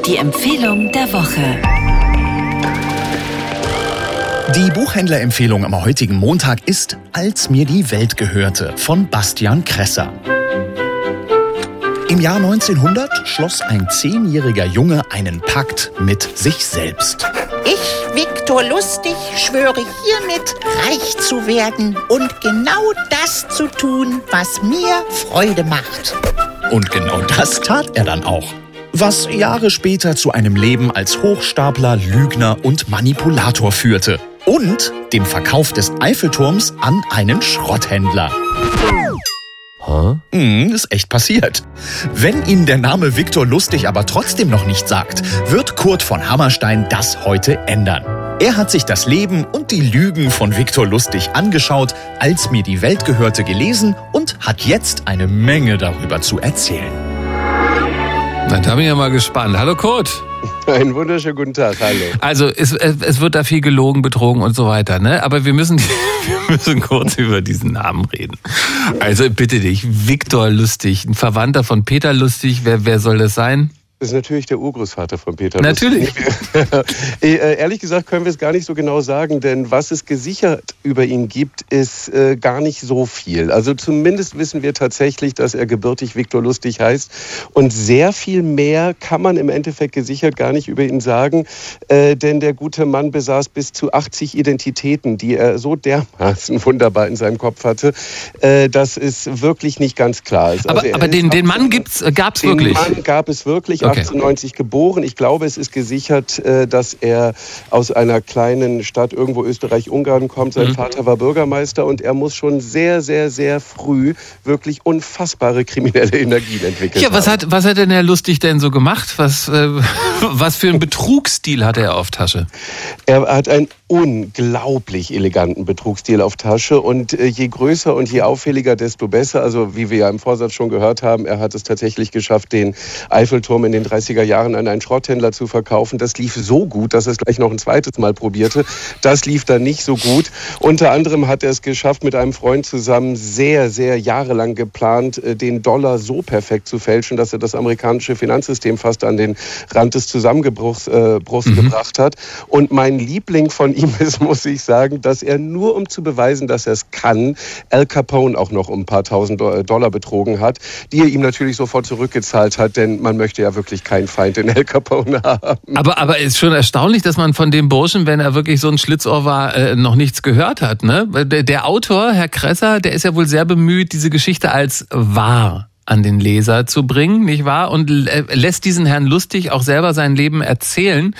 Die Empfehlung der Woche. Die Buchhändlerempfehlung am heutigen Montag ist Als mir die Welt gehörte von Bastian Kresser. Im Jahr 1900 schloss ein 10-jähriger Junge einen Pakt mit sich selbst. Ich, Viktor Lustig, schwöre hiermit, reich zu werden und genau das zu tun, was mir Freude macht. Und genau das tat er dann auch. Was Jahre später zu einem Leben als Hochstapler, Lügner und Manipulator führte. Und dem Verkauf des Eiffelturms an einen Schrotthändler. Ist echt passiert. Wenn Ihnen der Name Viktor Lustig aber trotzdem noch nicht sagt, wird Kurt von Hammerstein das heute ändern. Er hat sich das Leben und die Lügen von Viktor Lustig angeschaut, Als mir die Welt gehörte gelesen und hat jetzt eine Menge darüber zu erzählen. Na, da bin ich ja mal gespannt. Hallo Kurt. Einen wunderschönen guten Tag, hallo. Also es wird da viel gelogen, betrogen und so weiter, ne? Aber wir müssen kurz über diesen Namen reden. Also bitte dich, Viktor Lustig, ein Verwandter von Peter Lustig, wer soll das sein? Das ist natürlich der Urgroßvater von Peter Natürlich. Lustig. Ehrlich gesagt können wir es gar nicht so genau sagen, denn was es gesichert über ihn gibt, ist gar nicht so viel. Also zumindest wissen wir tatsächlich, dass er gebürtig Viktor Lustig heißt. Und sehr viel mehr kann man im Endeffekt gesichert gar nicht über ihn sagen, denn der gute Mann besaß bis zu 80 Identitäten, die er so dermaßen wunderbar in seinem Kopf hatte, dass es wirklich nicht ganz klar ist. Aber den Mann gab's wirklich? Den Mann gab es wirklich. Okay. 1890 geboren. Ich glaube, es ist gesichert, dass er aus einer kleinen Stadt irgendwo Österreich-Ungarn kommt. Sein Vater war Bürgermeister und er muss schon sehr, sehr, sehr früh wirklich unfassbare kriminelle Energien entwickelt haben. Was hat denn Herr Lustig denn so gemacht? Was für einen Betrugsstil hat er auf Tasche? Er hat einen unglaublich eleganten Betrugsstil auf Tasche und je größer und je auffälliger, desto besser. Also wie wir ja im Vorsatz schon gehört haben, er hat es tatsächlich geschafft, den Eiffelturm in den 30er Jahren an einen Schrotthändler zu verkaufen. Das lief so gut, dass er es gleich noch ein zweites Mal probierte. Das lief dann nicht so gut. Unter anderem hat er es geschafft, mit einem Freund zusammen sehr, sehr jahrelang geplant, den Dollar so perfekt zu fälschen, dass er das amerikanische Finanzsystem fast an den Rand des Zusammenbruchs gebracht hat. Und mein Liebling von ihm ist, muss ich sagen, dass er nur um zu beweisen, dass er es kann, Al Capone auch noch um ein paar tausend Dollar betrogen hat, die er ihm natürlich sofort zurückgezahlt hat, denn man möchte ja wirklich keinen Feind in Al Capone haben. Aber ist schon erstaunlich, dass man von dem Burschen, wenn er wirklich so ein Schlitzohr war, noch nichts gehört hat, ne? Der Autor, Herr Kresser, der ist ja wohl sehr bemüht, diese Geschichte als wahr an den Leser zu bringen, nicht wahr? Und lässt diesen Herrn Lustig auch selber sein Leben erzählen.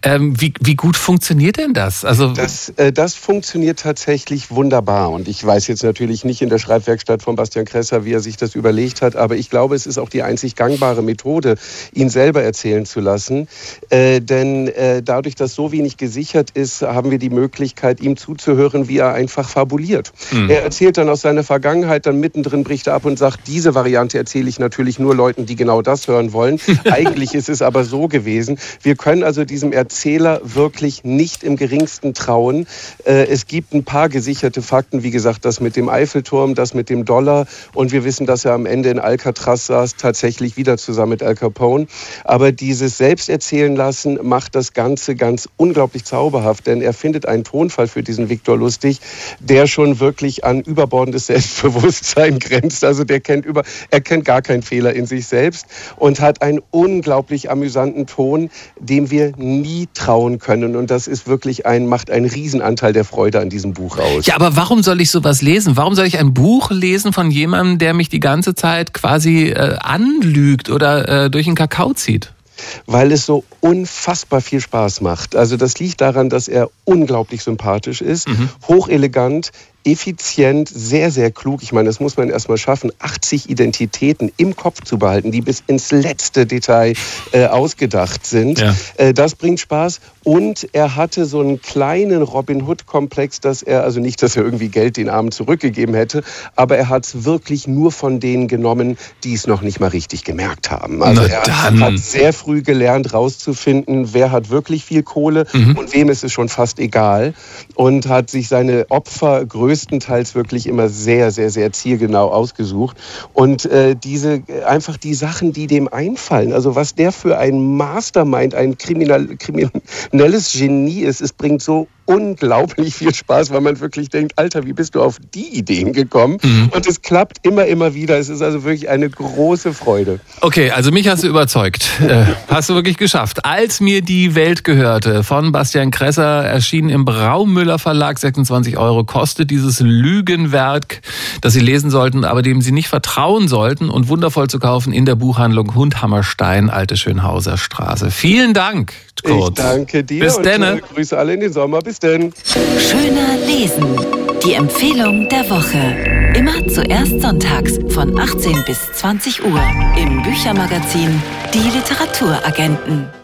Wie gut funktioniert denn das? Also das funktioniert tatsächlich wunderbar. Und ich weiß jetzt natürlich nicht in der Schreibwerkstatt von Bastian Kresser, wie er sich das überlegt hat, aber ich glaube, es ist auch die einzig gangbare Methode, ihn selber erzählen zu lassen. Denn dadurch, dass so wenig gesichert ist, haben wir die Möglichkeit, ihm zuzuhören, wie er einfach fabuliert. Er erzählt dann aus seiner Vergangenheit, dann mittendrin bricht er ab und sagt, diese Variante erzähle ich natürlich nur Leuten, die genau das hören wollen. Eigentlich ist es aber so gewesen. Wir können also diesem Erzähler wirklich nicht im geringsten trauen. Es gibt ein paar gesicherte Fakten, wie gesagt, das mit dem Eiffelturm, das mit dem Dollar und wir wissen, dass er am Ende in Alcatraz saß, tatsächlich wieder zusammen mit Al Capone. Aber dieses Selbsterzählen lassen macht das Ganze ganz unglaublich zauberhaft, denn er findet einen Tonfall für diesen Viktor Lustig, der schon wirklich an überbordendes Selbstbewusstsein grenzt. Also er kennt gar keinen Fehler in sich selbst und hat einen unglaublich amüsanten Ton, dem wir nie trauen können. Und das ist wirklich macht einen Riesenanteil der Freude an diesem Buch aus. Ja, aber warum soll ich sowas lesen? Warum soll ich ein Buch lesen von jemandem, der mich die ganze Zeit quasi anlügt oder durch den Kakao zieht? Weil es so unfassbar viel Spaß macht. Also das liegt daran, dass er unglaublich sympathisch ist, hochelegant, effizient, sehr, sehr klug. Ich meine, das muss man erstmal schaffen, 80 Identitäten im Kopf zu behalten, die bis ins letzte Detail ausgedacht sind. Ja. Das bringt Spaß. Und er hatte so einen kleinen Robin Hood-Komplex, dass er, also nicht, dass er irgendwie Geld den Armen zurückgegeben hätte, aber er hat es wirklich nur von denen genommen, die es noch nicht mal richtig gemerkt haben. Also er hat sehr früh gelernt, rauszufinden, wer hat wirklich viel Kohle und wem ist es schon fast egal. Und hat sich seine Opfer größer größtenteils wirklich immer sehr, sehr, sehr zielgenau ausgesucht. Und einfach die Sachen, die dem einfallen, also was der für ein Mastermind, ein kriminelles Genie ist, es bringt so unglaublich viel Spaß, weil man wirklich denkt, Alter, wie bist du auf die Ideen gekommen? Und es klappt immer wieder. Es ist also wirklich eine große Freude. Okay, also mich hast du überzeugt. Hast du wirklich geschafft. Als mir die Welt gehörte von Bastian Kresser, erschienen im Braumüller Verlag, 26 € kostet dieses Lügenwerk, das Sie lesen sollten, aber dem Sie nicht vertrauen sollten, und wundervoll zu kaufen in der Buchhandlung Hundhammerstein, Alte Schönhauser Straße. Vielen Dank, Kurt. Ich danke dir. Bis dann. Grüße alle in den Sommer. Bis denn. Schöner Lesen. Die Empfehlung der Woche. Immer zuerst sonntags von 18 bis 20 Uhr im Büchermagazin Die Literaturagenten.